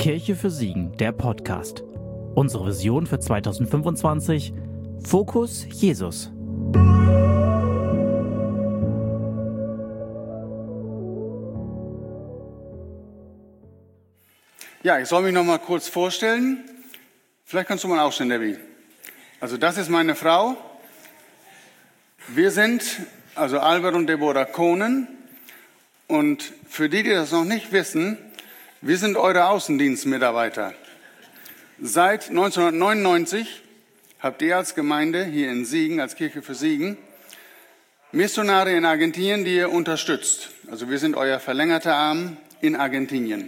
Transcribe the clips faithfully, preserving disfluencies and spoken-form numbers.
Kirche für Siegen, der Podcast. Unsere Vision für zweitausendfünfundzwanzig: Fokus Jesus. Ja, ich soll mich noch mal kurz vorstellen. Vielleicht kannst du mal aufstehen, Debbie. Also das ist meine Frau. Wir sind, also Albert und Deborah Kohnen. Und für die, die das noch nicht wissen, wir sind eure Außendienstmitarbeiter. Seit neunzehnhundertneunundneunzig habt ihr als Gemeinde hier in Siegen, als Kirche für Siegen, Missionare in Argentinien, die ihr unterstützt. Also wir sind euer verlängerter Arm in Argentinien.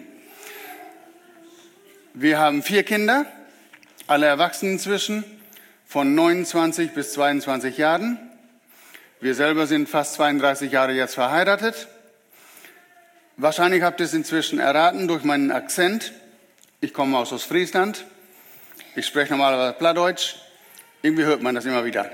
Wir haben vier Kinder, alle erwachsen inzwischen, von neunundzwanzig bis zweiundzwanzig Jahren. Wir selber sind fast zweiunddreißig Jahre jetzt verheiratet. Wahrscheinlich habt ihr es inzwischen erraten durch meinen Akzent. Ich komme aus Ostfriesland. Ich spreche normalerweise Plattdeutsch. Irgendwie hört man das immer wieder.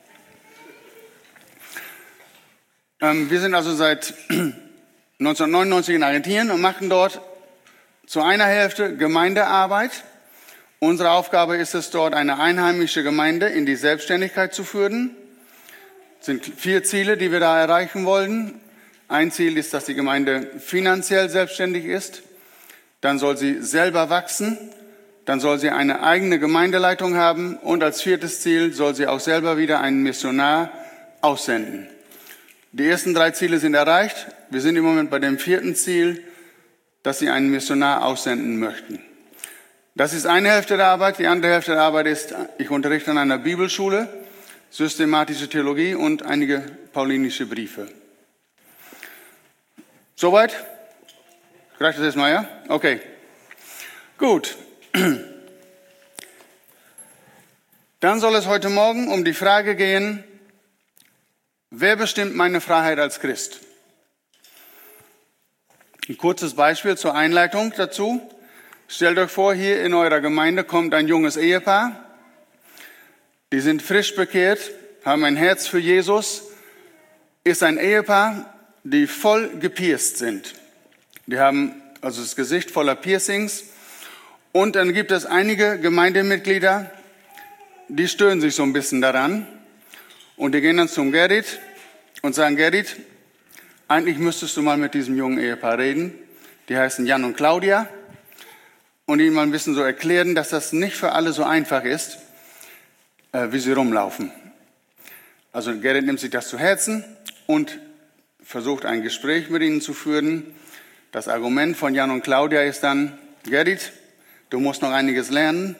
Ähm, wir sind also seit neunzehnhundertneunundneunzig in Argentinien und machen dort zu einer Hälfte Gemeindearbeit. Unsere Aufgabe ist es, dort eine einheimische Gemeinde in die Selbstständigkeit zu führen. Es sind vier Ziele, die wir da erreichen wollen. Ein Ziel ist, dass die Gemeinde finanziell selbstständig ist. Dann soll sie selber wachsen. Dann soll sie eine eigene Gemeindeleitung haben. Und als viertes Ziel soll sie auch selber wieder einen Missionar aussenden. Die ersten drei Ziele sind erreicht. Wir sind im Moment bei dem vierten Ziel, dass sie einen Missionar aussenden möchten. Das ist eine Hälfte der Arbeit. Die andere Hälfte der Arbeit ist, ich unterrichte an einer Bibelschule, systematische Theologie und einige paulinische Briefe. Soweit? Reicht das erstmal, ja? Okay. Gut. Dann soll es heute Morgen um die Frage gehen, wer bestimmt meine Freiheit als Christ? Ein kurzes Beispiel zur Einleitung dazu. Stellt euch vor, hier in eurer Gemeinde kommt ein junges Ehepaar. Die sind frisch bekehrt, haben ein Herz für Jesus. Ist ein Ehepaar, die voll gepierst sind. Die haben also das Gesicht voller Piercings. Und dann gibt es einige Gemeindemitglieder, die stören sich so ein bisschen daran. Und die gehen dann zum Gerrit und sagen, Gerrit, eigentlich müsstest du mal mit diesem jungen Ehepaar reden. Die heißen Jan und Claudia. Und ihnen mal ein bisschen so erklären, dass das nicht für alle so einfach ist, äh, wie sie rumlaufen. Also Gerrit nimmt sich das zu Herzen und versucht ein Gespräch mit ihnen zu führen. Das Argument von Jan und Claudia ist dann, Gerrit, du musst noch einiges lernen.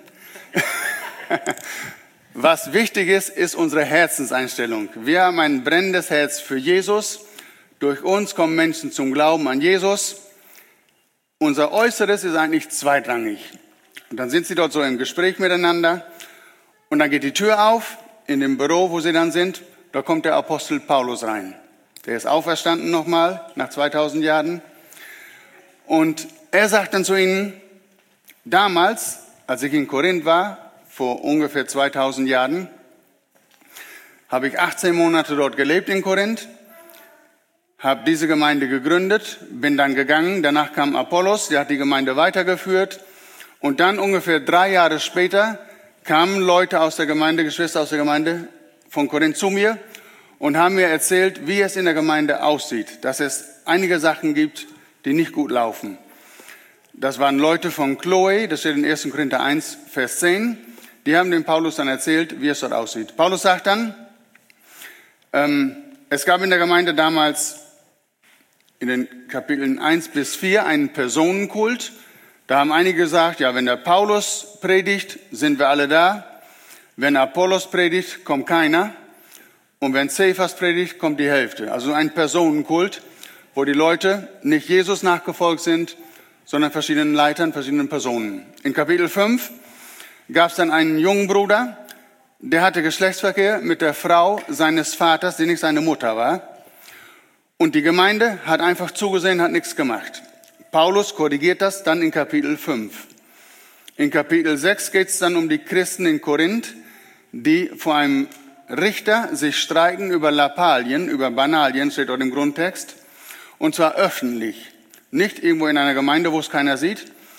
Was wichtig ist, ist unsere Herzenseinstellung. Wir haben ein brennendes Herz für Jesus. Durch uns kommen Menschen zum Glauben an Jesus. Unser Äußeres ist eigentlich zweitrangig. Und dann sind sie dort so im Gespräch miteinander. Und dann geht die Tür auf, in dem Büro, wo sie dann sind. Da kommt der Apostel Paulus rein. Der ist auferstanden nochmal, nach zweitausend Jahren. Und er sagt dann zu ihnen, damals, als ich in Korinth war, vor ungefähr zweitausend Jahren, habe ich achtzehn Monate dort gelebt in Korinth, habe diese Gemeinde gegründet, bin dann gegangen. Danach kam Apollos, der hat die Gemeinde weitergeführt. Und dann ungefähr drei Jahre später kamen Leute aus der Gemeinde, Geschwister aus der Gemeinde von Korinth zu mir und haben mir erzählt, wie es in der Gemeinde aussieht, dass es einige Sachen gibt, die nicht gut laufen. Das waren Leute von Chloe, das steht in erster Korinther eins, Vers zehn. Die haben dem Paulus dann erzählt, wie es dort aussieht. Paulus sagt dann, ähm, es gab in der Gemeinde damals in den Kapiteln eins bis vier einen Personenkult. Da haben einige gesagt, ja, wenn der Paulus predigt, sind wir alle da. Wenn Apollos predigt, kommt keiner. Und wenn Cephas predigt, kommt die Hälfte. Also ein Personenkult, wo die Leute nicht Jesus nachgefolgt sind, sondern verschiedenen Leitern, verschiedenen Personen. In Kapitel fünf gab es dann einen jungen Bruder, der hatte Geschlechtsverkehr mit der Frau seines Vaters, die nicht seine Mutter war. Und die Gemeinde hat einfach zugesehen, hat nichts gemacht. Paulus korrigiert das dann in Kapitel fünf. In Kapitel sechs geht es dann um die Christen in Korinth, die vor einem Richter sich streiten über Lappalien, über Banalien, steht dort im Grundtext. Und zwar öffentlich. Nicht irgendwo in einer Gemeinde, wo es keiner sieht,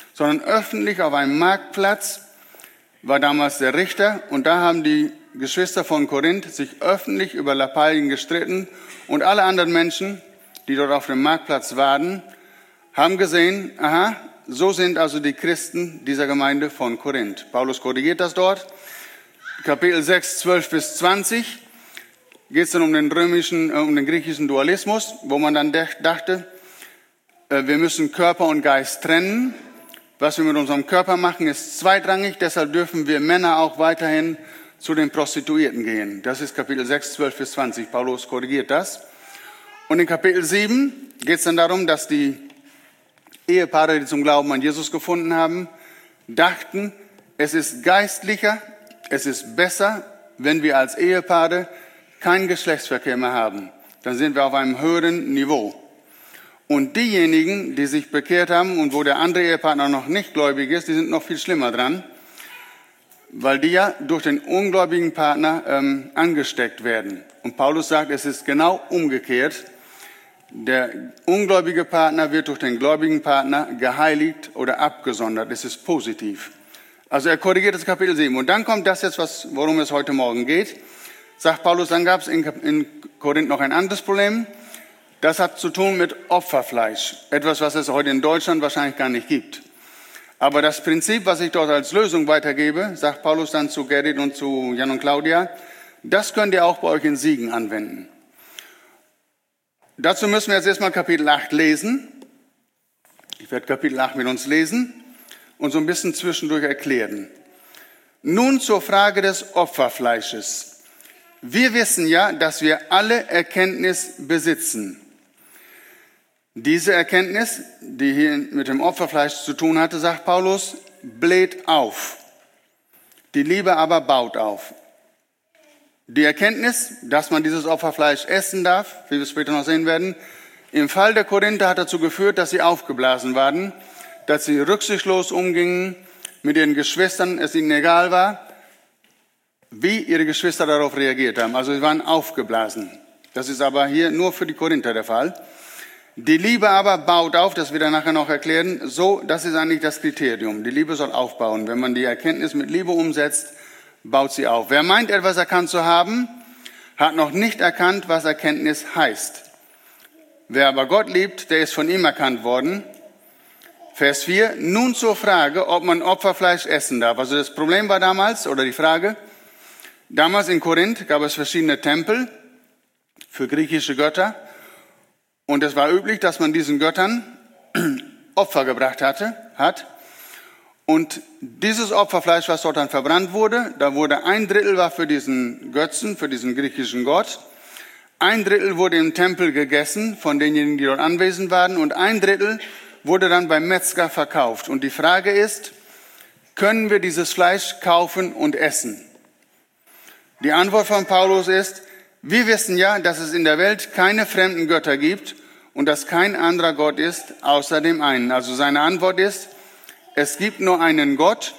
sondern öffentlich auf einem Marktplatz war damals der Richter. Und da haben die Geschwister von Korinth sich öffentlich über Lappalien gestritten. Und alle anderen Menschen, die dort auf dem Marktplatz waren, haben gesehen, aha, so sind also die Christen dieser Gemeinde von Korinth. Paulus korrigiert das dort. Kapitel sechs, zwölf bis zwanzig geht es dann um den römischen, äh, um den griechischen Dualismus, wo man dann dachte, äh, wir müssen Körper und Geist trennen. Was wir mit unserem Körper machen, ist zweitrangig. Deshalb dürfen wir Männer auch weiterhin zu den Prostituierten gehen. Das ist Kapitel sechs, zwölf bis zwanzig. Paulus korrigiert das. Und in Kapitel sieben geht es dann darum, dass die Ehepaare, die zum Glauben an Jesus gefunden haben, dachten, es ist geistlicher, es ist besser, wenn wir als Ehepaare keinen Geschlechtsverkehr mehr haben. Dann sind wir auf einem höheren Niveau. Und diejenigen, die sich bekehrt haben und wo der andere Ehepartner noch nicht gläubig ist, die sind noch viel schlimmer dran, weil die ja durch den ungläubigen Partner ähm, angesteckt werden. Und Paulus sagt, es ist genau umgekehrt. Der ungläubige Partner wird durch den gläubigen Partner geheiligt oder abgesondert. Es ist positiv. Also er korrigiert das Kapitel sieben. Und dann kommt das jetzt, was, worum es heute Morgen geht. Sagt Paulus, dann gab es in, in Korinth noch ein anderes Problem. Das hat zu tun mit Opferfleisch. Etwas, was es heute in Deutschland wahrscheinlich gar nicht gibt. Aber das Prinzip, was ich dort als Lösung weitergebe, sagt Paulus dann zu Gerrit und zu Jan und Claudia, das könnt ihr auch bei euch in Siegen anwenden. Dazu müssen wir jetzt erstmal Kapitel acht lesen. Ich werde Kapitel acht mit uns lesen und so ein bisschen zwischendurch erklären. Nun zur Frage des Opferfleisches. Wir wissen ja, dass wir alle Erkenntnis besitzen. Diese Erkenntnis, die hier mit dem Opferfleisch zu tun hatte, sagt Paulus, bläht auf. Die Liebe aber baut auf. Die Erkenntnis, dass man dieses Opferfleisch essen darf, wie wir später noch sehen werden, im Fall der Korinther hat dazu geführt, dass sie aufgeblasen waren, dass sie rücksichtslos umgingen mit ihren Geschwistern, es ihnen egal war, wie ihre Geschwister darauf reagiert haben. Also sie waren aufgeblasen. Das ist aber hier nur für die Korinther der Fall. Die Liebe aber baut auf, das wird er nachher noch erklären, so, das ist eigentlich das Kriterium. Die Liebe soll aufbauen. Wenn man die Erkenntnis mit Liebe umsetzt, baut sie auf. Wer meint, etwas erkannt zu haben, hat noch nicht erkannt, was Erkenntnis heißt. Wer aber Gott liebt, der ist von ihm erkannt worden. Vers vier, nun zur Frage, ob man Opferfleisch essen darf. Also das Problem war damals, oder die Frage, damals in Korinth gab es verschiedene Tempel für griechische Götter. Und es war üblich, dass man diesen Göttern Opfer gebracht hatte, hat. Und dieses Opferfleisch, was dort dann verbrannt wurde, da wurde ein Drittel war für diesen Götzen, für diesen griechischen Gott. Ein Drittel wurde im Tempel gegessen von denjenigen, die dort anwesend waren. Und ein Drittel wurde dann beim Metzger verkauft. Und die Frage ist, können wir dieses Fleisch kaufen und essen? Die Antwort von Paulus ist, wir wissen ja, dass es in der Welt keine fremden Götter gibt und dass kein anderer Gott ist, außer dem einen. Also seine Antwort ist, es gibt nur einen Gott,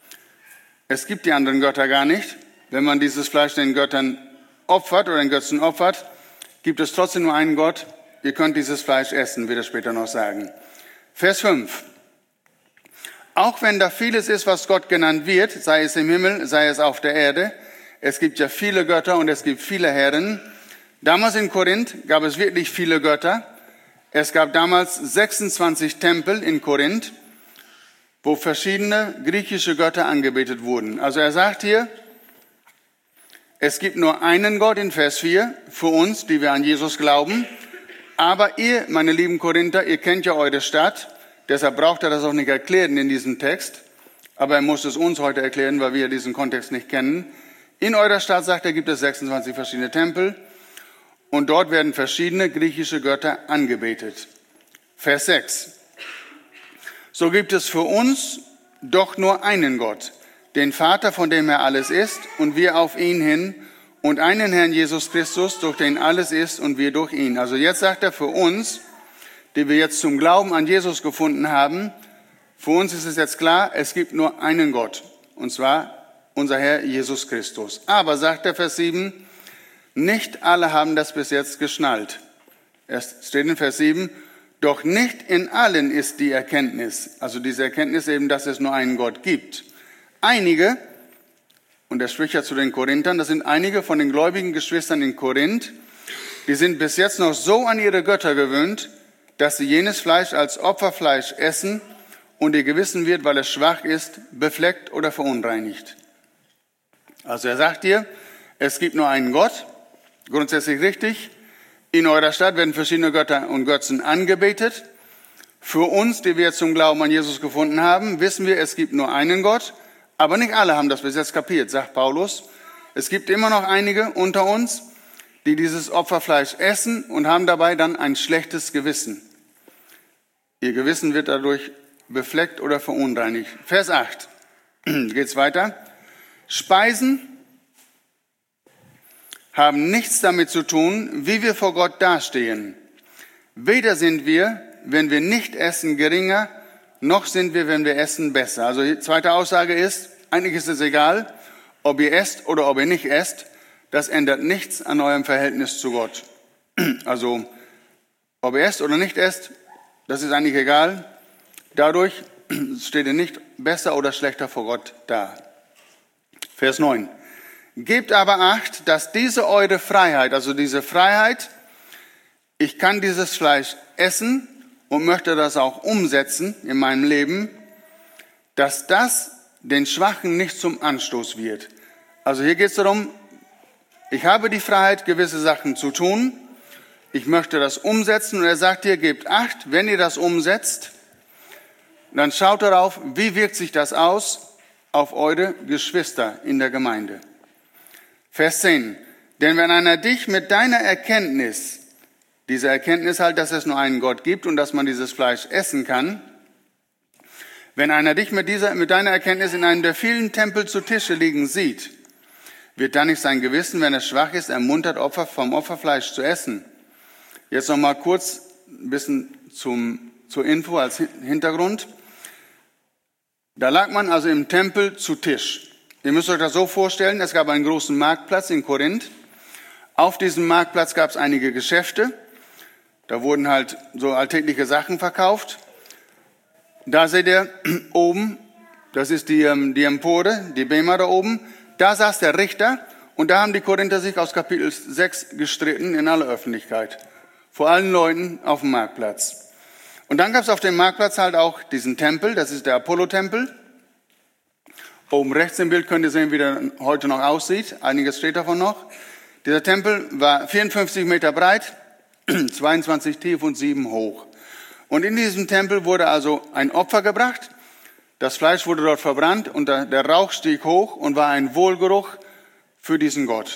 es gibt die anderen Götter gar nicht. Wenn man dieses Fleisch den Göttern opfert oder den Götzen opfert, gibt es trotzdem nur einen Gott. Ihr könnt dieses Fleisch essen, wird er später noch sagen. Vers fünf. Auch wenn da vieles ist, was Gott genannt wird, sei es im Himmel, sei es auf der Erde, es gibt ja viele Götter und es gibt viele Herren. Damals in Korinth gab es wirklich viele Götter. Es gab damals sechsundzwanzig Tempel in Korinth, wo verschiedene griechische Götter angebetet wurden. Also er sagt hier, es gibt nur einen Gott in Vers vier für uns, die wir an Jesus glauben. Aber ihr, meine lieben Korinther, ihr kennt ja eure Stadt. Deshalb braucht er das auch nicht erklären in diesem Text. Aber er muss es uns heute erklären, weil wir diesen Kontext nicht kennen. In eurer Stadt, sagt er, gibt es sechsundzwanzig verschiedene Tempel. Und dort werden verschiedene griechische Götter angebetet. Vers sechs. So gibt es für uns doch nur einen Gott, den Vater, von dem er alles ist, und wir auf ihn hin, und einen Herrn Jesus Christus, durch den alles ist, und wir durch ihn. Also jetzt sagt er für uns, die wir jetzt zum Glauben an Jesus gefunden haben, für uns ist es jetzt klar, es gibt nur einen Gott, und zwar unser Herr Jesus Christus. Aber, sagt der Vers sieben, nicht alle haben das bis jetzt geschnallt. Es steht in Vers sieben, Doch nicht in allen ist die Erkenntnis, also diese Erkenntnis eben, dass es nur einen Gott gibt. Einige, und er spricht ja zu den Korinthern, das sind einige von den gläubigen Geschwistern in Korinth, die sind bis jetzt noch so an ihre Götter gewöhnt, dass sie jenes Fleisch als Opferfleisch essen und ihr Gewissen wird, weil es schwach ist, befleckt oder verunreinigt. Also er sagt dir, es gibt nur einen Gott, grundsätzlich richtig. In eurer Stadt werden verschiedene Götter und Götzen angebetet. Für uns, die wir zum Glauben an Jesus gefunden haben, wissen wir, es gibt nur einen Gott. Aber nicht alle haben das bis jetzt kapiert, sagt Paulus. Es gibt immer noch einige unter uns, die dieses Opferfleisch essen und haben dabei dann ein schlechtes Gewissen. Ihr Gewissen wird dadurch befleckt oder verunreinigt. Vers acht. Geht's weiter. Speisen haben nichts damit zu tun, wie wir vor Gott dastehen. Weder sind wir, wenn wir nicht essen, geringer, noch sind wir, wenn wir essen, besser. Also die zweite Aussage ist, eigentlich ist es egal, ob ihr esst oder ob ihr nicht esst. Das ändert nichts an eurem Verhältnis zu Gott. Also, ob ihr esst oder nicht esst, das ist eigentlich egal. Dadurch steht ihr nicht besser oder schlechter vor Gott da. Vers neun. Gebt aber Acht, dass diese eure Freiheit, also diese Freiheit, ich kann dieses Fleisch essen und möchte das auch umsetzen in meinem Leben, dass das den Schwachen nicht zum Anstoß wird. Also hier geht es darum, ich habe die Freiheit, gewisse Sachen zu tun, ich möchte das umsetzen und er sagt hier, gebt Acht, wenn ihr das umsetzt, dann schaut darauf, wie wirkt sich das aus auf eure Geschwister in der Gemeinde. Vers zehn. Denn wenn einer dich mit deiner Erkenntnis, diese Erkenntnis halt, dass es nur einen Gott gibt und dass man dieses Fleisch essen kann, wenn einer dich mit dieser, mit deiner Erkenntnis in einem der vielen Tempel zu Tische liegen sieht, wird dann nicht sein Gewissen, wenn er schwach ist, ermuntert, Opfer vom Opferfleisch zu essen. Jetzt noch mal kurz ein bisschen zum, zur Info als Hintergrund. Da lag man also im Tempel zu Tisch. Ihr müsst euch das so vorstellen, es gab einen großen Marktplatz in Korinth. Auf diesem Marktplatz gab es einige Geschäfte. Da wurden halt so alltägliche Sachen verkauft. Da seht ihr oben, das ist die, die Empore, die Bema da oben. Da saß der Richter und da haben die Korinther sich aus Kapitel sechs gestritten in aller Öffentlichkeit. Vor allen Leuten auf dem Marktplatz. Und dann gab es auf dem Marktplatz halt auch diesen Tempel, das ist der Apollo-Tempel. Oben rechts im Bild könnt ihr sehen, wie der heute noch aussieht. Einiges steht davon noch. Dieser Tempel war vierundfünfzig Meter breit, zweiundzwanzig tief und sieben hoch. Und in diesem Tempel wurde also ein Opfer gebracht. Das Fleisch wurde dort verbrannt und der Rauch stieg hoch und war ein Wohlgeruch für diesen Gott.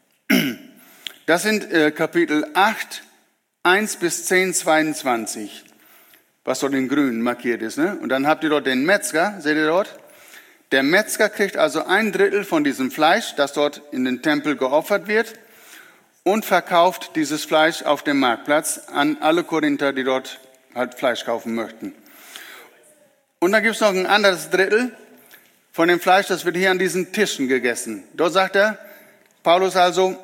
Das sind äh, Kapitel acht, eins bis zehn, zweiundzwanzig, was dort in grün markiert ist. Ne? Und dann habt ihr dort den Metzger, seht ihr dort? Der Metzger kriegt also ein Drittel von diesem Fleisch, das dort in den Tempel geopfert wird, und verkauft dieses Fleisch auf dem Marktplatz an alle Korinther, die dort halt Fleisch kaufen möchten. Und dann gibt es noch ein anderes Drittel von dem Fleisch, das wird hier an diesen Tischen gegessen. Dort sagt er, Paulus also,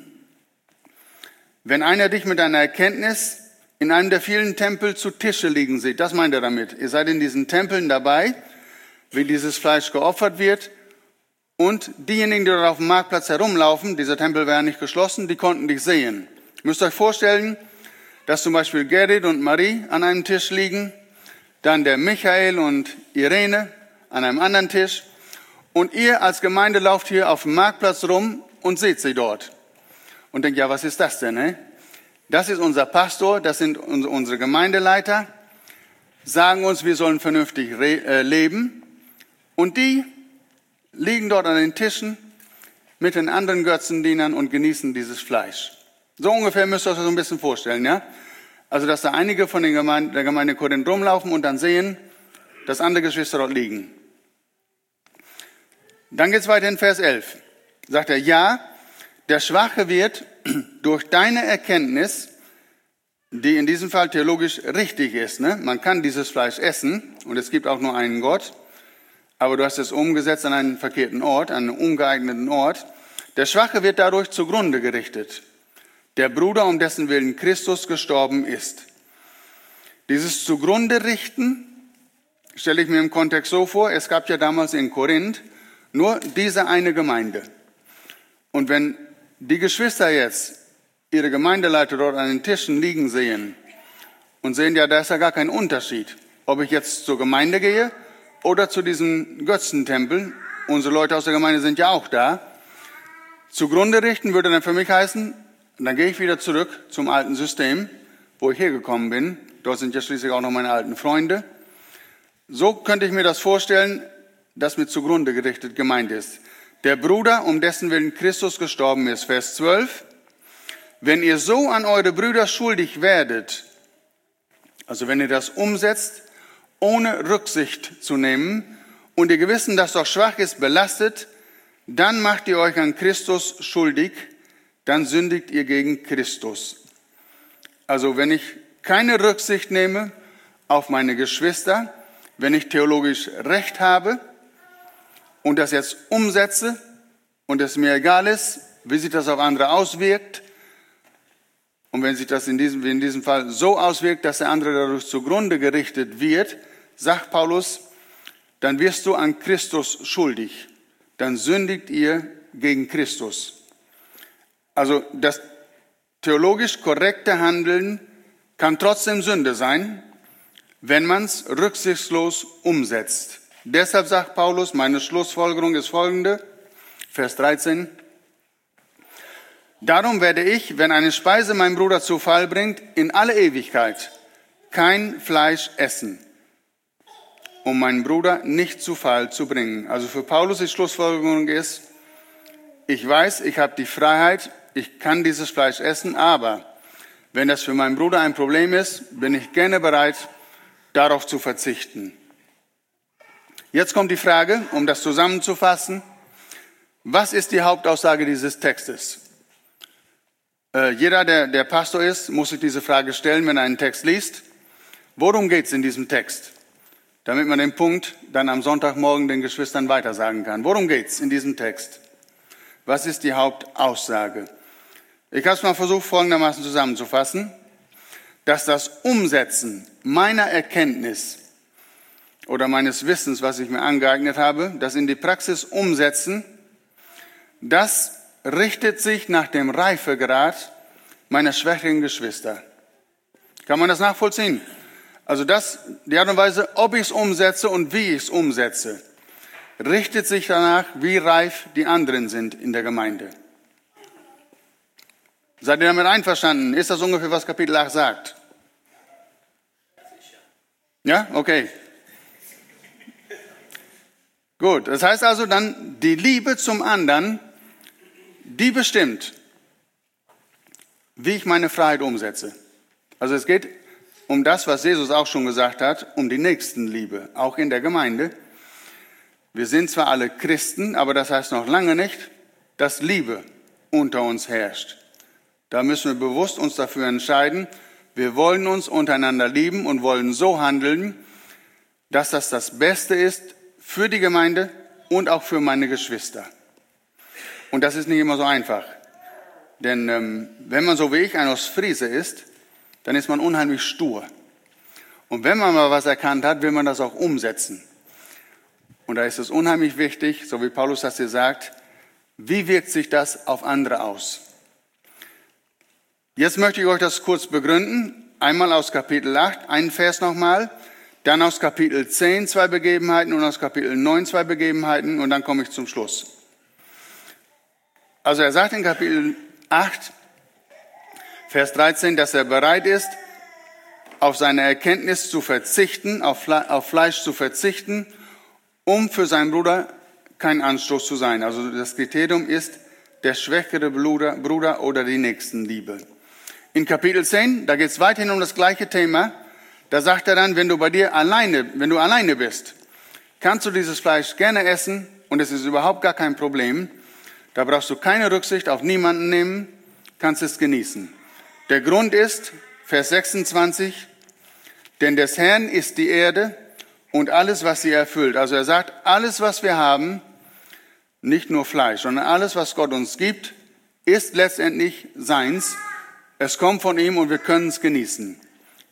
wenn einer dich mit einer Erkenntnis in einem der vielen Tempel zu Tische liegen sieht, das meint er damit. Ihr seid in diesen Tempeln dabei, wie dieses Fleisch geopfert wird. Und diejenigen, die dort auf dem Marktplatz herumlaufen, dieser Tempel war ja nicht geschlossen, die konnten dich sehen. Ihr müsst euch vorstellen, dass zum Beispiel Gerrit und Marie an einem Tisch liegen, dann der Michael und Irene an einem anderen Tisch. Und ihr als Gemeinde lauft hier auf dem Marktplatz rum und seht sie dort. Und denkt, ja, was ist das denn? Ne? Das ist unser Pastor, das sind unsere Gemeindeleiter, sagen uns, wir sollen vernünftig leben. Und die liegen dort an den Tischen mit den anderen Götzendienern und genießen dieses Fleisch. So ungefähr müsst ihr euch das so ein bisschen vorstellen, ja? Also, dass da einige von den Gemeinde, der Gemeinde Korinth rumlaufen und dann sehen, dass andere Geschwister dort liegen. Dann geht's weiter in Vers elf. Sagt er, ja, der Schwache wird durch deine Erkenntnis, die in diesem Fall theologisch richtig ist, ne? Man kann dieses Fleisch essen und es gibt auch nur einen Gott, aber du hast es umgesetzt an einen verkehrten Ort, an einen ungeeigneten Ort. Der Schwache wird dadurch zugrunde gerichtet. Der Bruder, um dessen Willen Christus gestorben ist. Dieses Zugrunde richten stelle ich mir im Kontext so vor, es gab ja damals in Korinth nur diese eine Gemeinde. Und wenn die Geschwister jetzt ihre Gemeindeleiter dort an den Tischen liegen sehen und sehen, ja, da ist ja gar kein Unterschied, ob ich jetzt zur Gemeinde gehe oder zu diesem Götzentempel. Unsere Leute aus der Gemeinde sind ja auch da. Zugrunde richten würde dann für mich heißen, dann gehe ich wieder zurück zum alten System, wo ich hergekommen bin. Dort sind ja schließlich auch noch meine alten Freunde. So könnte ich mir das vorstellen, dass mit zugrunde gerichtet gemeint ist. Der Bruder, um dessen Willen Christus gestorben ist, Vers zwölf. Wenn ihr so an eure Brüder schuldig werdet, also wenn ihr das umsetzt, ohne Rücksicht zu nehmen und ihr Gewissen, das doch schwach ist, belastet, dann macht ihr euch an Christus schuldig, dann sündigt ihr gegen Christus. Also wenn ich keine Rücksicht nehme auf meine Geschwister, wenn ich theologisch Recht habe und das jetzt umsetze und es mir egal ist, wie sich das auf andere auswirkt, und wenn sich das in diesem, wie in diesem Fall so auswirkt, dass der andere dadurch zugrunde gerichtet wird, sagt Paulus, dann wirst du an Christus schuldig. Dann sündigt ihr gegen Christus. Also das theologisch korrekte Handeln kann trotzdem Sünde sein, wenn man es rücksichtslos umsetzt. Deshalb sagt Paulus, meine Schlussfolgerung ist folgende, Vers dreizehn. Darum werde ich, wenn eine Speise meinen Bruder zu Fall bringt, in alle Ewigkeit kein Fleisch essen, um meinen Bruder nicht zu Fall zu bringen. Also für Paulus die Schlussfolgerung ist, ich weiß, ich habe die Freiheit, ich kann dieses Fleisch essen, aber wenn das für meinen Bruder ein Problem ist, bin ich gerne bereit, darauf zu verzichten. Jetzt kommt die Frage, um das zusammenzufassen, was ist die Hauptaussage dieses Textes? Äh, jeder, der, der Pastor ist, muss sich diese Frage stellen, wenn er einen Text liest. Worum geht es in diesem Text? Damit man den Punkt dann am Sonntagmorgen den Geschwistern weitersagen kann. Worum geht es in diesem Text? Was ist die Hauptaussage? Ich habe es mal versucht, folgendermaßen zusammenzufassen, dass das Umsetzen meiner Erkenntnis oder meines Wissens, was ich mir angeeignet habe, das in die Praxis umsetzen, das richtet sich nach dem Reifegrad meiner schwächeren Geschwister. Kann man das nachvollziehen? Also das, die Art und Weise, ob ich es umsetze und wie ich es umsetze, richtet sich danach, wie reif die anderen sind in der Gemeinde. Seid ihr damit einverstanden? Ist das ungefähr, was Kapitel acht sagt? Ja? Okay. Gut, das heißt also dann, die Liebe zum anderen, die bestimmt, wie ich meine Freiheit umsetze. Also es geht um das, was Jesus auch schon gesagt hat, um die Nächstenliebe, auch in der Gemeinde. Wir sind zwar alle Christen, aber das heißt noch lange nicht, dass Liebe unter uns herrscht. Da müssen wir bewusst uns dafür entscheiden, wir wollen uns untereinander lieben und wollen so handeln, dass das das Beste ist für die Gemeinde und auch für meine Geschwister. Und das ist nicht immer so einfach. Denn ähm, wenn man so wie ich ein Ostfriese ist, dann ist man unheimlich stur. Und wenn man mal was erkannt hat, will man das auch umsetzen. Und da ist es unheimlich wichtig, so wie Paulus das hier sagt, wie wirkt sich das auf andere aus? Jetzt möchte ich euch das kurz begründen. Einmal aus Kapitel acht, einen Vers nochmal. Dann aus Kapitel zehn zwei Begebenheiten und aus Kapitel neun zwei Begebenheiten. Und dann komme ich zum Schluss. Also er sagt in Kapitel acht, Vers dreizehn, dass er bereit ist, auf seine Erkenntnis zu verzichten, auf Fleisch zu verzichten, um für seinen Bruder kein Anstoß zu sein. Also das Kriterium ist der schwächere Bruder, Bruder oder die Nächstenliebe. In Kapitel zehn, da geht es weiterhin um das gleiche Thema. Da sagt er dann, wenn du bei dir alleine, wenn du alleine bist, kannst du dieses Fleisch gerne essen und es ist überhaupt gar kein Problem. Da brauchst du keine Rücksicht auf niemanden nehmen, kannst es genießen. Der Grund ist, Vers sechsundzwanzig, denn des Herrn ist die Erde und alles, was sie erfüllt. Also er sagt, alles, was wir haben, nicht nur Fleisch, sondern alles, was Gott uns gibt, ist letztendlich seins. Es kommt von ihm und wir können es genießen.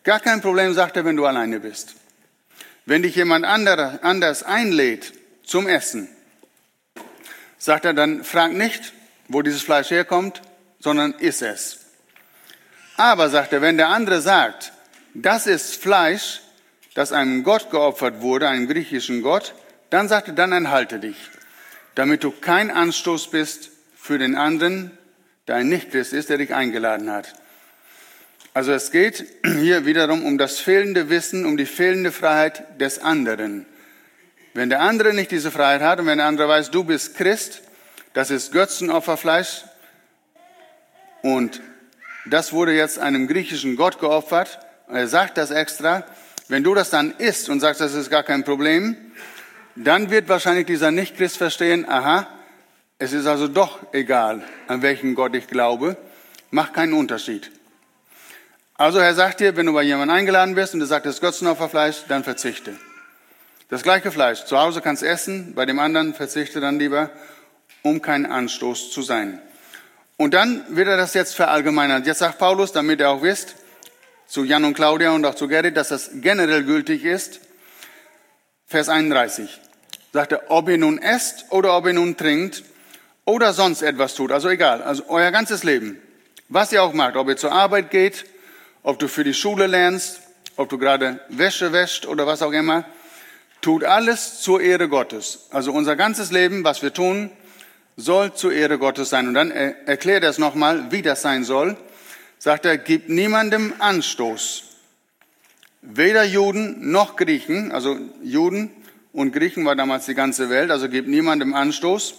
Gar kein Problem, sagt er, wenn du alleine bist. Wenn dich jemand anderer, anders einlädt zum Essen, sagt er, dann frag nicht, wo dieses Fleisch herkommt, sondern iss es. Aber, sagt er, wenn der andere sagt, das ist Fleisch, das einem Gott geopfert wurde, einem griechischen Gott, dann sagt er, dann enthalte dich, damit du kein Anstoß bist für den anderen, der ein Nichtchrist ist, der dich eingeladen hat. Also es geht hier wiederum um das fehlende Wissen, um die fehlende Freiheit des anderen. Wenn der andere nicht diese Freiheit hat und wenn der andere weiß, du bist Christ, das ist Götzenopferfleisch und das wurde jetzt einem griechischen Gott geopfert, er sagt das extra, wenn du das dann isst und sagst, das ist gar kein Problem, dann wird wahrscheinlich dieser Nichtchrist verstehen, aha, es ist also doch egal, an welchen Gott ich glaube, macht keinen Unterschied. Also er sagt dir, wenn du bei jemandem eingeladen bist und du sagst, das ist Götzenopferfleisch, dann verzichte. Das gleiche Fleisch, zu Hause kannst du essen, bei dem anderen verzichte dann lieber, um kein Anstoß zu sein. Und dann wird er das jetzt verallgemeinern. Jetzt sagt Paulus, damit ihr auch wisst, zu Jan und Claudia und auch zu Gerrit, dass das generell gültig ist, Vers einunddreißig. Sagt er, ob ihr nun esst oder ob ihr nun trinkt oder sonst etwas tut, also egal, also euer ganzes Leben, was ihr auch macht, ob ihr zur Arbeit geht, ob du für die Schule lernst, ob du gerade Wäsche wäscht oder was auch immer, tut alles zur Ehre Gottes. Also unser ganzes Leben, was wir tun, soll zur Ehre Gottes sein. Und dann erklärt er es nochmal, wie das sein soll. Sagt er, gibt niemandem Anstoß. Weder Juden noch Griechen, also Juden und Griechen war damals die ganze Welt, also gibt niemandem Anstoß.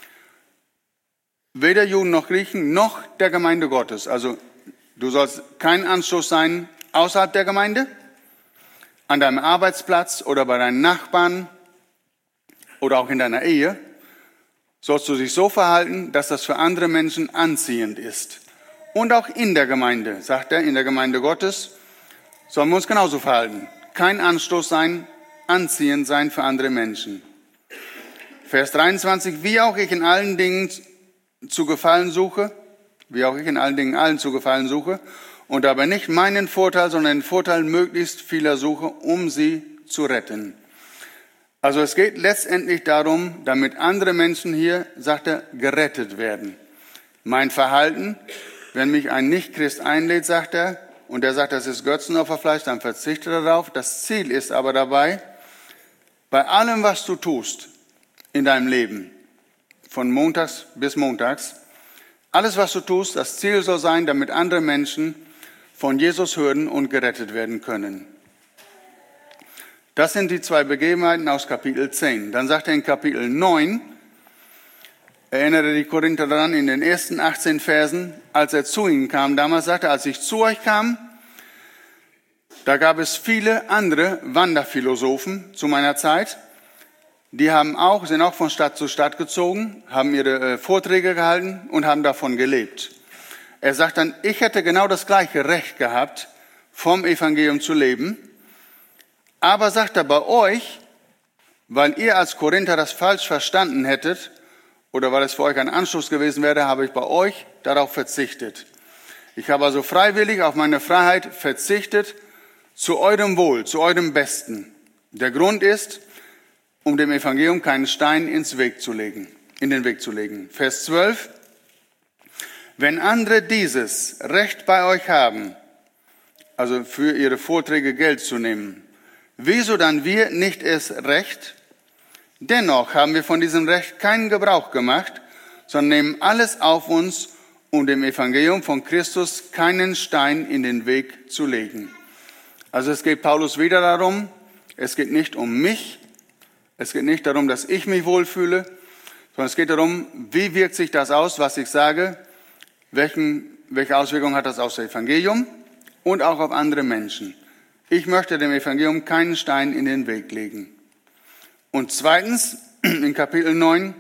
Weder Juden noch Griechen noch der Gemeinde Gottes. Also du sollst kein Anstoß sein außerhalb der Gemeinde, an deinem Arbeitsplatz oder bei deinen Nachbarn oder auch in deiner Ehe. Sollst du dich so verhalten, dass das für andere Menschen anziehend ist. Und auch in der Gemeinde, sagt er, in der Gemeinde Gottes, sollen wir uns genauso verhalten. Kein Anstoß sein, anziehend sein für andere Menschen. Vers dreiundzwanzig, wie auch ich in allen Dingen zu gefallen suche, wie auch ich in allen Dingen allen zu gefallen suche, und dabei nicht meinen Vorteil, sondern den Vorteil möglichst vieler suche, um sie zu retten. Also es geht letztendlich darum, damit andere Menschen hier, sagt er, gerettet werden. Mein Verhalten, wenn mich ein Nichtchrist einlädt, sagt er, und er sagt, das ist Götzenopferfleisch, dann verzichte darauf. Das Ziel ist aber dabei, bei allem, was du tust in deinem Leben, von montags bis montags, alles, was du tust, das Ziel soll sein, damit andere Menschen von Jesus hören und gerettet werden können. Das sind die zwei Begebenheiten aus Kapitel zehn. Dann sagt er in Kapitel neun, erinnere die Korinther daran, in den ersten achtzehn Versen, als er zu ihnen kam, damals sagte er, als ich zu euch kam, da gab es viele andere Wanderphilosophen zu meiner Zeit, die haben auch, sind auch von Stadt zu Stadt gezogen, haben ihre Vorträge gehalten und haben davon gelebt. Er sagt dann, ich hätte genau das gleiche Recht gehabt, vom Evangelium zu leben. Aber sagt er, bei euch, weil ihr als Korinther das falsch verstanden hättet oder weil es für euch ein Anstoß gewesen wäre, habe ich bei euch darauf verzichtet. Ich habe also freiwillig auf meine Freiheit verzichtet, zu eurem Wohl, zu eurem Besten. Der Grund ist, um dem Evangelium keinen Stein ins Weg zu legen, in den Weg zu legen. Vers zwölf. Wenn andere dieses Recht bei euch haben, also für ihre Vorträge Geld zu nehmen, wieso dann wir nicht es Recht? Dennoch haben wir von diesem Recht keinen Gebrauch gemacht, sondern nehmen alles auf uns, um dem Evangelium von Christus keinen Stein in den Weg zu legen. Also es geht Paulus wieder darum, es geht nicht um mich, es geht nicht darum, dass ich mich wohlfühle, sondern es geht darum, wie wirkt sich das aus, was ich sage, welchen, welche Auswirkungen hat das auf das Evangelium und auch auf andere Menschen. Ich möchte dem Evangelium keinen Stein in den Weg legen. Und zweitens, in Kapitel neun,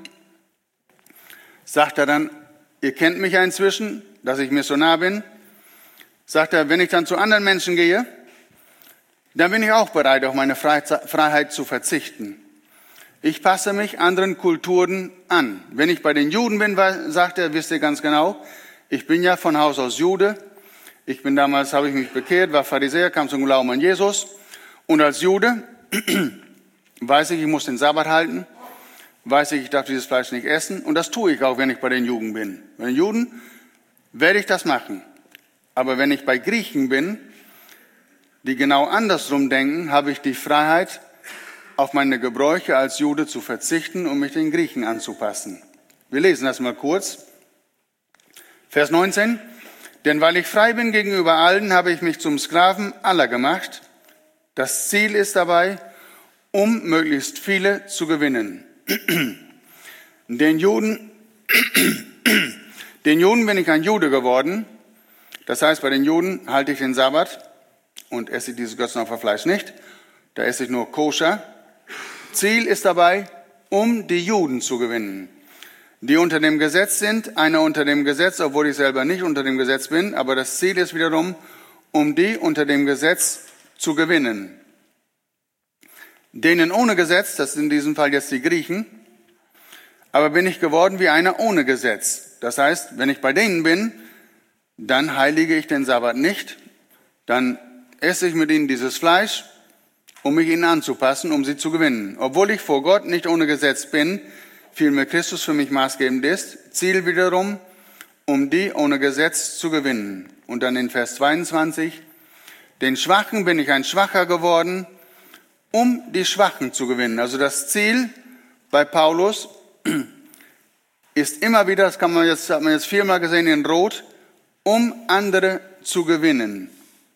sagt er dann, ihr kennt mich ja inzwischen, dass ich Missionar bin, sagt er, wenn ich dann zu anderen Menschen gehe, dann bin ich auch bereit, auf meine Freiheit zu verzichten. Ich passe mich anderen Kulturen an. Wenn ich bei den Juden bin, sagt er, wisst ihr ganz genau, ich bin ja von Haus aus Jude. Ich bin damals, habe ich mich bekehrt, war Pharisäer, kam zum Glauben an Jesus. Und als Jude weiß ich, ich muss den Sabbat halten. Weiß ich, ich darf dieses Fleisch nicht essen. Und das tue ich auch, wenn ich bei den Juden bin. Bei den Juden werde ich das machen. Aber wenn ich bei Griechen bin, die genau andersrum denken, habe ich die Freiheit, auf meine Gebräuche als Jude zu verzichten, um mich den Griechen anzupassen. Wir lesen das mal kurz. Vers neunzehn. Denn weil ich frei bin gegenüber allen, habe ich mich zum Sklaven aller gemacht. Das Ziel ist dabei, um möglichst viele zu gewinnen. Den Juden, den Juden bin ich ein Jude geworden. Das heißt, bei den Juden halte ich den Sabbat und esse dieses Götzenopferfleisch nicht. Da esse ich nur koscher. Ziel ist dabei, um die Juden zu gewinnen, die unter dem Gesetz sind, einer unter dem Gesetz, obwohl ich selber nicht unter dem Gesetz bin. Aber das Ziel ist wiederum, um die unter dem Gesetz zu gewinnen. Denen ohne Gesetz, das sind in diesem Fall jetzt die Griechen, aber bin ich geworden wie einer ohne Gesetz. Das heißt, wenn ich bei denen bin, dann heilige ich den Sabbat nicht, dann esse ich mit ihnen dieses Fleisch, um mich ihnen anzupassen, um sie zu gewinnen. Obwohl ich vor Gott nicht ohne Gesetz bin, vielmehr Christus für mich maßgebend ist, Ziel wiederum, um die ohne Gesetz zu gewinnen. Und dann in Vers zweiundzwanzig, den Schwachen bin ich ein Schwacher geworden, um die Schwachen zu gewinnen. Also das Ziel bei Paulus ist immer wieder, das kann man jetzt, hat man jetzt viermal gesehen in Rot, um andere zu gewinnen.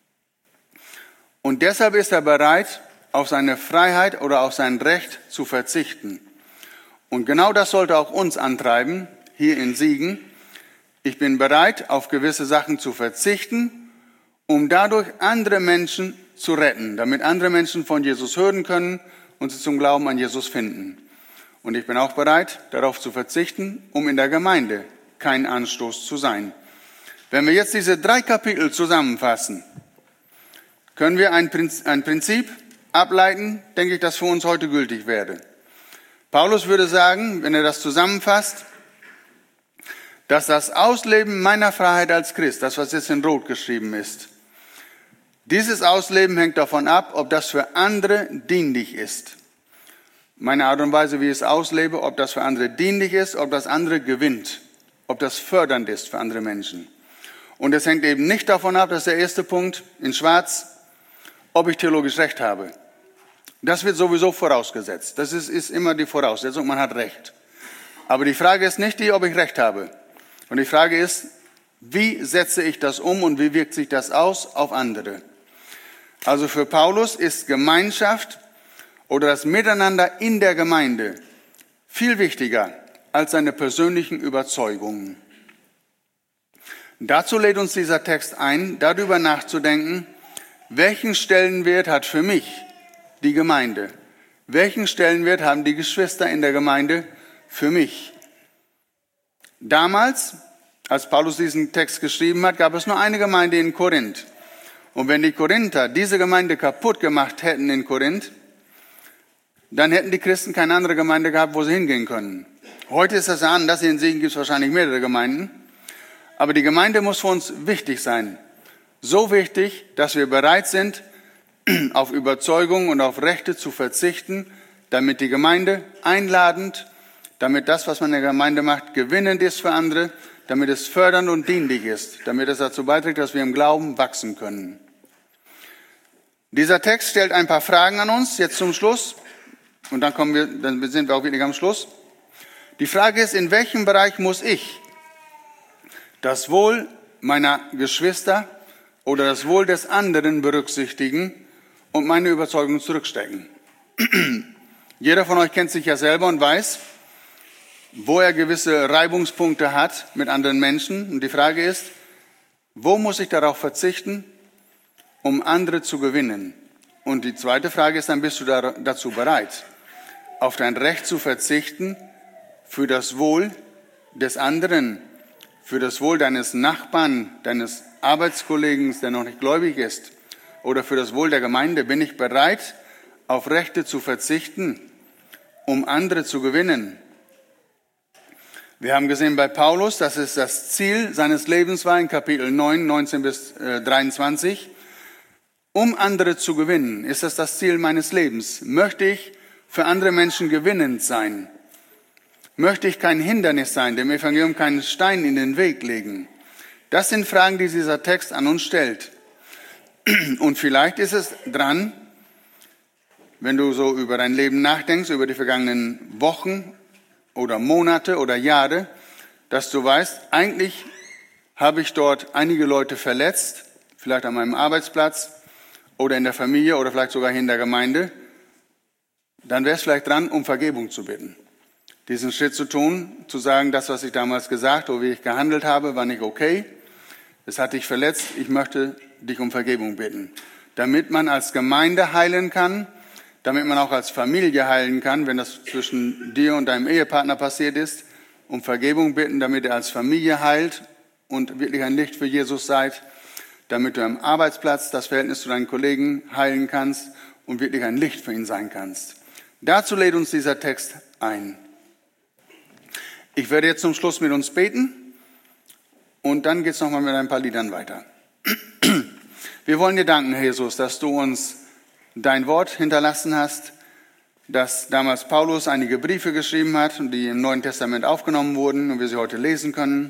Und deshalb ist er bereit, auf seine Freiheit oder auf sein Recht zu verzichten. Und genau das sollte auch uns antreiben, hier in Siegen. Ich bin bereit, auf gewisse Sachen zu verzichten, um dadurch andere Menschen zu retten, damit andere Menschen von Jesus hören können und sie zum Glauben an Jesus finden. Und ich bin auch bereit, darauf zu verzichten, um in der Gemeinde kein Anstoß zu sein. Wenn wir jetzt diese drei Kapitel zusammenfassen, können wir ein Prinzip ableiten, denke ich, das für uns heute gültig wäre. Paulus würde sagen, wenn er das zusammenfasst, dass das Ausleben meiner Freiheit als Christ, das was jetzt in Rot geschrieben ist, dieses Ausleben hängt davon ab, ob das für andere dienlich ist. Meine Art und Weise, wie ich es auslebe, ob das für andere dienlich ist, ob das andere gewinnt, ob das fördernd ist für andere Menschen. Und es hängt eben nicht davon ab, das ist der erste Punkt in Schwarz, ob ich theologisch Recht habe. Das wird sowieso vorausgesetzt. Das ist, ist immer die Voraussetzung, man hat Recht. Aber die Frage ist nicht die, ob ich Recht habe. Und die Frage ist, wie setze ich das um und wie wirkt sich das aus auf andere? Also für Paulus ist Gemeinschaft oder das Miteinander in der Gemeinde viel wichtiger als seine persönlichen Überzeugungen. Dazu lädt uns dieser Text ein, darüber nachzudenken, welchen Stellenwert hat für mich die Gemeinde? Welchen Stellenwert haben die Geschwister in der Gemeinde für mich? Damals, als Paulus diesen Text geschrieben hat, gab es nur eine Gemeinde in Korinth. Und wenn die Korinther diese Gemeinde kaputt gemacht hätten in Korinth, dann hätten die Christen keine andere Gemeinde gehabt, wo sie hingehen können. Heute ist das anders, in Siegen gibt es wahrscheinlich mehrere Gemeinden. Aber die Gemeinde muss für uns wichtig sein. So wichtig, dass wir bereit sind, auf Überzeugung und auf Rechte zu verzichten, damit die Gemeinde einladend, damit das, was man in der Gemeinde macht, gewinnend ist für andere, damit es fördernd und dienlich ist, damit es dazu beiträgt, dass wir im Glauben wachsen können. Dieser Text stellt ein paar Fragen an uns, jetzt zum Schluss. Und dann kommen wir, dann sind wir auch wieder am Schluss. Die Frage ist, in welchem Bereich muss ich das Wohl meiner Geschwister oder das Wohl des anderen berücksichtigen und meine Überzeugung zurückstecken? Jeder von euch kennt sich ja selber und weiß, wo er gewisse Reibungspunkte hat mit anderen Menschen. Und die Frage ist, wo muss ich darauf verzichten, um andere zu gewinnen? Und die zweite Frage ist dann, bist du da, dazu bereit, auf dein Recht zu verzichten für das Wohl des anderen, für das Wohl deines Nachbarn, deines Arbeitskollegen, der noch nicht gläubig ist, oder für das Wohl der Gemeinde? Bin ich bereit, auf Rechte zu verzichten, um andere zu gewinnen? Wir haben gesehen bei Paulus, dass es das Ziel seines Lebens war, in Kapitel neun, neunzehn bis dreiundzwanzig. Um andere zu gewinnen, ist das das Ziel meines Lebens. Möchte ich für andere Menschen gewinnend sein? Möchte ich kein Hindernis sein, dem Evangelium keinen Stein in den Weg legen? Das sind Fragen, die dieser Text an uns stellt. Und vielleicht ist es dran, wenn du so über dein Leben nachdenkst, über die vergangenen Wochen oder Monate oder Jahre, dass du weißt, eigentlich habe ich dort einige Leute verletzt, vielleicht an meinem Arbeitsplatz oder in der Familie oder vielleicht sogar in der Gemeinde. Dann wäre es vielleicht dran, um Vergebung zu bitten. Diesen Schritt zu tun, zu sagen, das, was ich damals gesagt oder wie ich gehandelt habe, war nicht okay. Es hat dich verletzt, ich möchte dich um Vergebung bitten. Damit man als Gemeinde heilen kann, damit man auch als Familie heilen kann, wenn das zwischen dir und deinem Ehepartner passiert ist, um Vergebung bitten, damit er als Familie heilt und wirklich ein Licht für Jesus seid, damit du am Arbeitsplatz das Verhältnis zu deinen Kollegen heilen kannst und wirklich ein Licht für ihn sein kannst. Dazu lädt uns dieser Text ein. Ich werde jetzt zum Schluss mit uns beten und dann geht es nochmal mit ein paar Liedern weiter. Wir wollen dir danken, Herr Jesus, dass du uns dein Wort hinterlassen hast, dass damals Paulus einige Briefe geschrieben hat und die im Neuen Testament aufgenommen wurden und wir sie heute lesen können.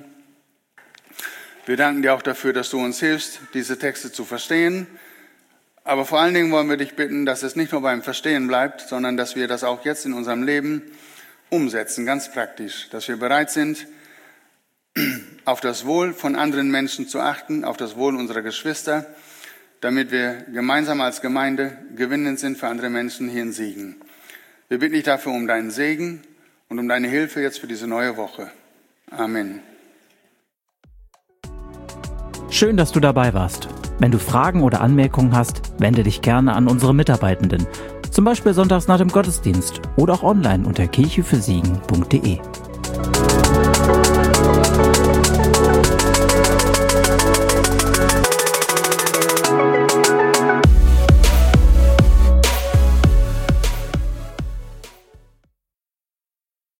Wir danken dir auch dafür, dass du uns hilfst, diese Texte zu verstehen. Aber vor allen Dingen wollen wir dich bitten, dass es nicht nur beim Verstehen bleibt, sondern dass wir das auch jetzt in unserem Leben umsetzen, ganz praktisch. Dass wir bereit sind, auf das Wohl von anderen Menschen zu achten, auf das Wohl unserer Geschwister, damit wir gemeinsam als Gemeinde gewinnend sind für andere Menschen hier in Siegen. Wir bitten dich dafür um deinen Segen und um deine Hilfe jetzt für diese neue Woche. Amen. Schön, dass du dabei warst. Wenn du Fragen oder Anmerkungen hast, wende dich gerne an unsere Mitarbeitenden. Zum Beispiel sonntags nach dem Gottesdienst oder auch online unter kirche für siegen punkt de.